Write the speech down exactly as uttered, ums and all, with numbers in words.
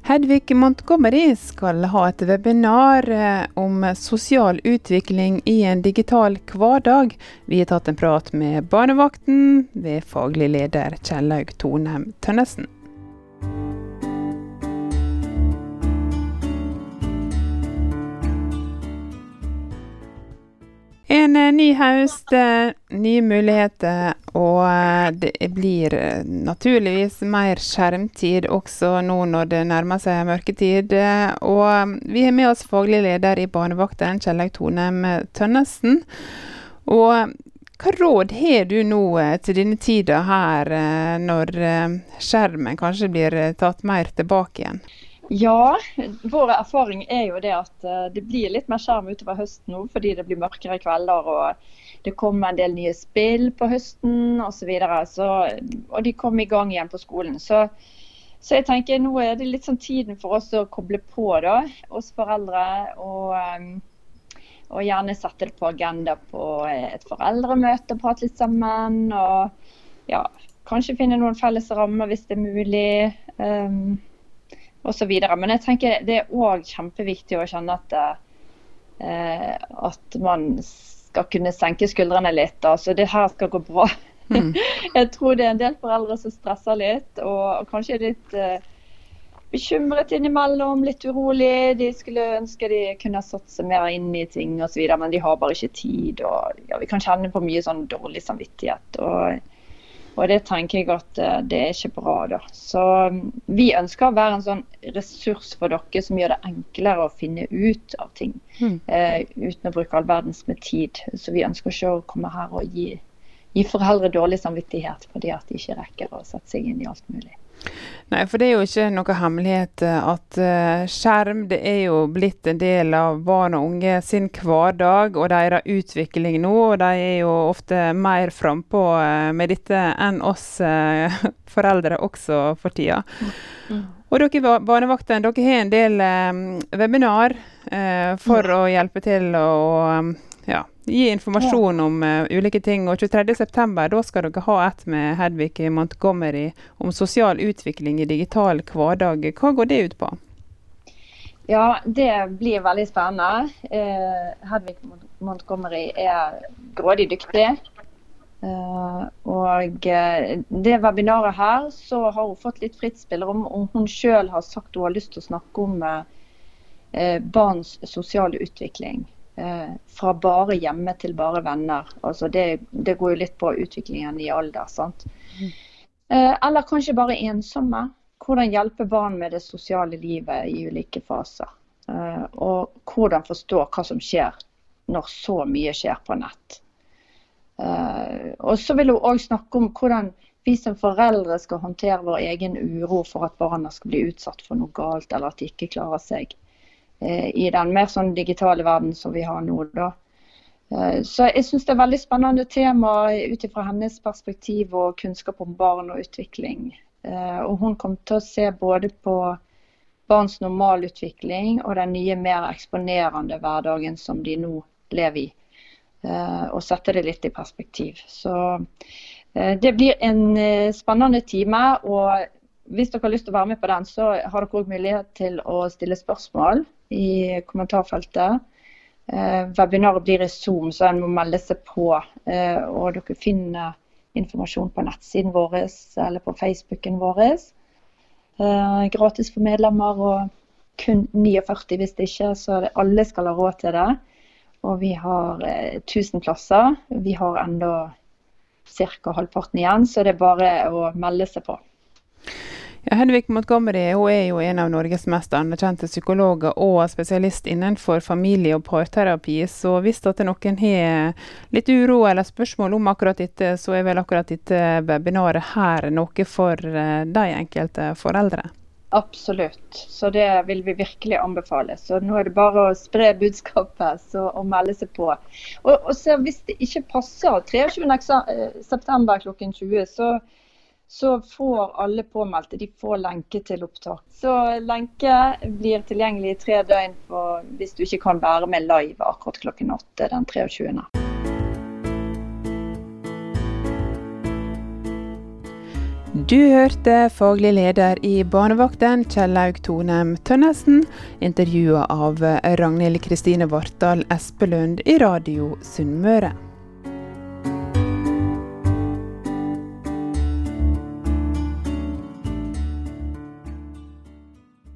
Hedvig Montgomery skal ha et webinar om sosial utvikling i en digital hverdag. Vi har tatt en prat med barnevakten ved faglig leder Kjellaug Tonheim Tønnesen. En ny høst, nye muligheter, og det blir naturligvis mer skjermtid også nå når det nærmer seg mørketid. Og vi har med oss faglig leder i barnevakten, Kjellaug Tonheim Tønnesen. Og hva råd har du nå til denne tiden her, når skjermen kanskje blir tatt mer tilbake igjen? Ja, vår erfaring er jo det at det blir litt mer skjerm utover høsten nå, fordi det blir mørkere kvelder, og det kommer en del nye spill på høsten, og så videre. Så, og de kommer i gang igjen på skolen. Så, så jeg tenker nå er det litt sånn tiden for oss å koble på da, oss foreldre, og, og gjerne sette det på agenda på et foreldremøte, prate litt sammen, og ja, kanskje finne noen felles rammer hvis det er mulig, um, og så videre. Men jeg tenker det er også kjempeviktig å kjenne at, eh, at man skal kunne senke skuldrene litt. Altså det her skal gå bra. Mm. Jeg tror det er en del foreldre som stresser litt, og, og kanskje er litt eh, bekymret innimellom, litt urolig. De skulle ønske de kunne satt seg mer inn i ting og så videre, men de har bare ikke tid. Og, ja, vi kan kjenne på mye sånn dårlig samvittighet, og Og det tenker jeg at det er ikke bra da. Så vi ønsker å være en sånn ressurs for dere som gjør det enklere å finne ut av ting, mm. eh, uten å bruke all verdens med tid. Så vi ønsker ikke å komme her og gi, gi foreldre dårlig samvittighet fordi at de ikke rekker å sette seg inn i alt mulig. Nei, for det er jo ikke noe hemmelighet at uh, skjerm, det er jo blitt en del av barn og unge sin hverdag og deres utvikling nå, og de er jo ofte mer frempå uh, med dette enn oss uh, foreldre også for tida. Mm. Og dere i barnevakten, dere har en del um, webinar uh, for mm. å hjelpe til å um, ja, gi informasjon om uh, ulike ting, og tjuetredje september, da skal dere ha et med Hedvig Montgomery om sosial utvikling i digital hverdag. Hva går det ut på? Ja, det blir veldig spennende. Eh, Hedvig Montgomery er grådig dyktig, eh, og eh, det webinaret her, så har hun fått litt fritt spillerom, og hun selv har sagt hun har lyst til å snakke om eh, barns sosiale utvikling. Eh, fra bare hjemme til bare venner. Altså det, det går jo litt på utviklingen i alder, sant? Mm. Eh, eller kanskje bare ensomme. Hvordan hjelpe barn med det sosiale livet i ulike faser. Eh, og hvordan forstå hva som skjer når så mye skjer på nett. Eh, og så vil hun også snakke om hvordan vi som foreldre skal håndtere vår egen uro for at barna skal bli utsatt for noe galt, eller at de ikke klarer seg i den mer sånn digitale verden som vi har nå da. Så jeg synes det er veldig spennende tema utifra hennes perspektiv og kunnskap om barn og utvikling. Og hun kommer til å se både på barns normalutvikling og den nye mer eksponerende hverdagen som de nå lever i. Og sette det litt i perspektiv. Så det blir en spennende time, og hvis dere har lyst til å være med på den, så har dere også mulighet til å stille spørsmål i kommentarfeltet. Eh, webinaret blir i Zoom, så en må melde seg på, eh, og dere finner informasjon på nettsiden vår eller på Facebooken vår. Eh, gratis for medlemmer, og kun førtini hvis det ikke, så det, alle skal ha råd til det. Og vi har eh, tusen plasser. Vi har enda cirka halvparten igjen, så det er bare å melde seg på. Ja, Hedvig Montgomery, hun er jo en av Norges mest anerkjente psykologer og spesialist innenfor familie- og parterapi, så hvis det er noen har litt uro eller spørsmål om akkurat dette, så er vel akkurat dette webinaret her noe for de enkelte foreldre? Absolutt, så det vil vi virkelig anbefale. Så nå er det bare å spre budskapet så, og melde seg på. Og, og så hvis det ikke passer treogtjuende september klokken tjue, så så får alle påmeldte, de får lenke til opptak. Så lenke blir tilgjengelig i tre døgn for, hvis du ikke kan være med live akkurat klokken åtte den treogtjuende. Du hørte faglig leder i Barnevakten, Kjellaug Tonem Tønnesen, intervjuet av Ragnhild Kristine Vartdal Espelund i Radio Sunnmøre.